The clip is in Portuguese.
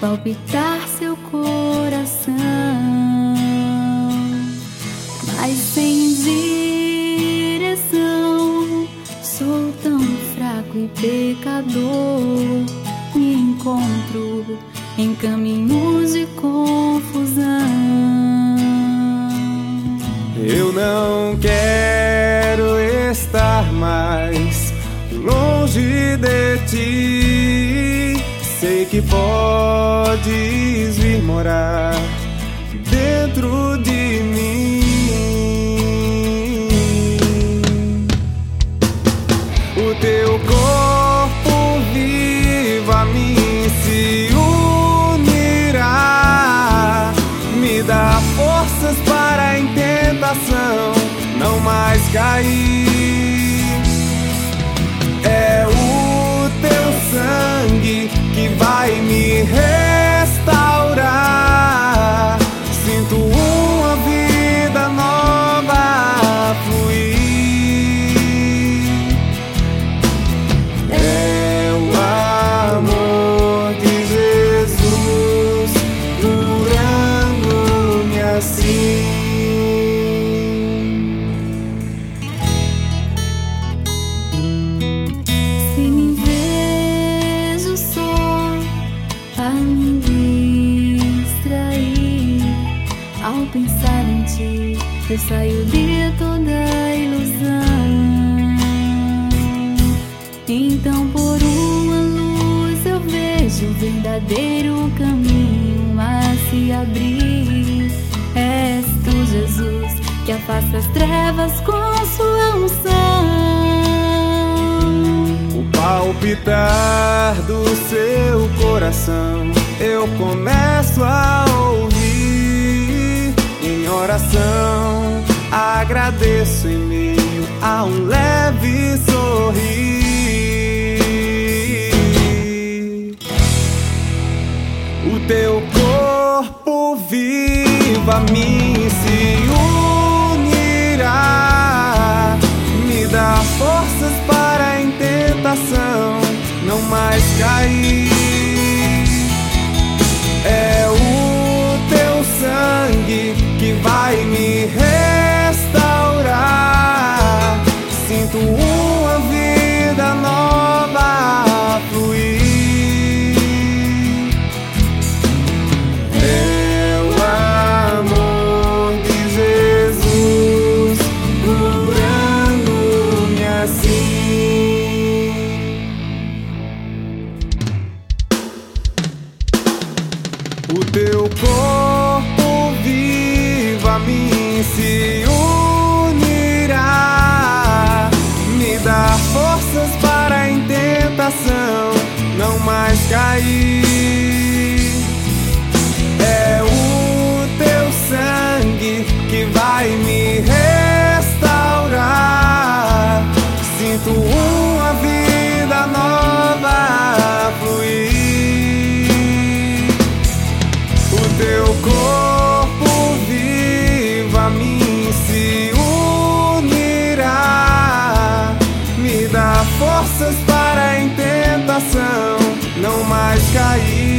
palpitar seu coração, mas sem direção. Sou tão fraco e pecador, me encontro em caminhos de confusão. Eu não quero estar mais longe de ti. Sei que podes vir morar dentro de mim. O teu corpo vivo a mim se unirá, me dá forças para em tentação não mais cair. É o teu sangue que vai me restaurar. Sinto uma vida nova fluir. É o amor de Jesus curando-me assim. Se me vejo só a me distrair, ao pensar em ti eu saio de toda ilusão. Então por uma luz eu vejo o verdadeiro caminho a se abrir. És tu, Jesus, que afasta as trevas com sua unção. O palpitar do seu coração eu começo a ouvir. Em oração agradeço em meio a um leve sorrir. O teu corpo vivo a mim se unirá, me dá forças para em tentação não mais cair. É o teu sangue que vai me restaurar. Sinto uma vida nova fluir. É o amor de Jesus curando-me assim. O teu corpo vivo a mim se unirá, me dá forças para em tentação não mais cair. É o teu sangue que vai me restaurar. Sinto uma vida nova fluir. O teu corpo vivo a mim se unirá, me dá forças para em tentação não mais cair.